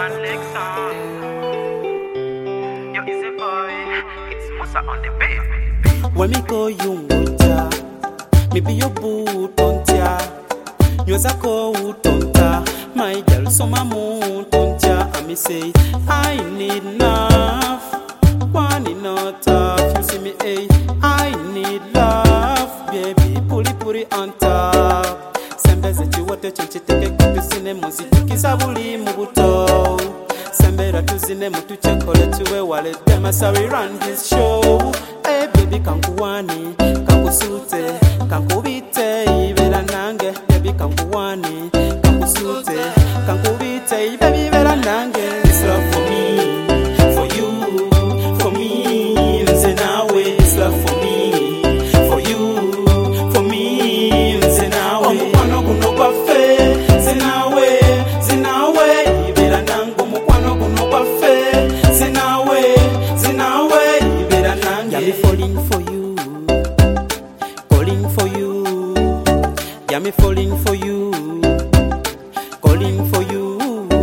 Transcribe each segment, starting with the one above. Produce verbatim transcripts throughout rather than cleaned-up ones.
One leg song. Yo, easy boy. It's Musa on the beat. When me call you Muja, me be your boo tontia. Nyoza ko utonta, my girl so mamu tontia. And me say I need love, one in not tough. You see me, hey, I need love, baby, puri puri on top. Sembeze chiwote chenchi teke kutusine muziki kisabuli mubuto. Sembera tuzine mutu chekole tuwe wale dema so we run this show. Hey baby kankuwani, kankusute, kankubite ibera nange. Baby kankuwani, kankusute, kankubite baby ibera nange. This love for me, for you, for me, nze nawe. This love for me, for you, for me, nze nawe. Omukwano guno gwafe, nze nawe, nze nawe ibera nange. Omukwano guno gwafe, nze nawe, nze nawe ibera nange. Yeah, me falling for you, calling for you. Yeah, me falling for you, calling for you.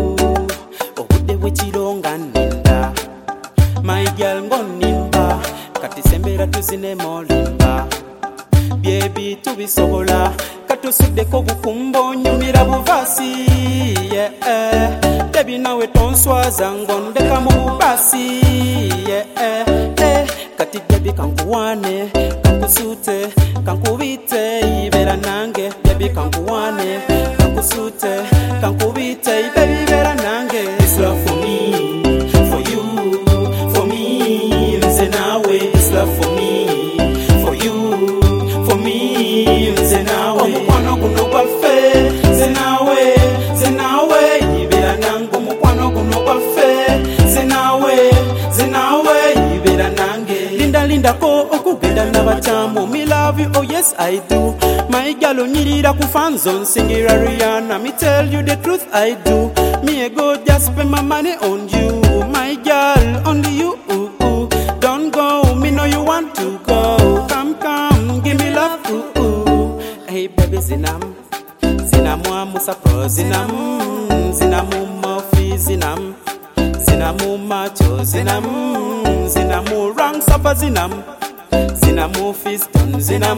Obude wechironga ninda, my girl ngonimba. Kati sembera tuzine molimba, baby tubisobola. Katusudeko bukumbo nyumira buvasi, yeah, eh. Baby nawe tonswaza ngondeka mu bubasi, yeah, eh, eh. Kati baby kankuwane, kankusute, kankubite ibera nange. Baby kankuwane, kankusute, kankubite baby ibera nange. This love for me, for you, for me, nze nawe. This love for me, for you, for me, nze nawe. Omukwano guno gwafe, nze nawe, nze nawe ibera nange. Omukwano guno gwafe, nze nawe, nze nawe ibera nange. Linda linda ko okugenda n'abatamu. Me love you, oh yes I do. My girl onyirira ku fan zone singira Rihanna. Me tell you the truth I do. Me a go just spend my money on you. My girl, only you. Ooh, ooh. Don't go, me know you want to go. Come, come, give me love. Ooh, ooh. Hey baby zinam, zinamwa musa pro zinam, zinamu mofi zinam, zinamu macho zinam, zinamu rang sapa zinam, zinamu fiston zinam,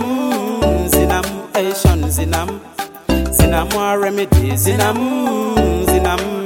zinamu Asian zinam, zinamu remedy zinam, zinam.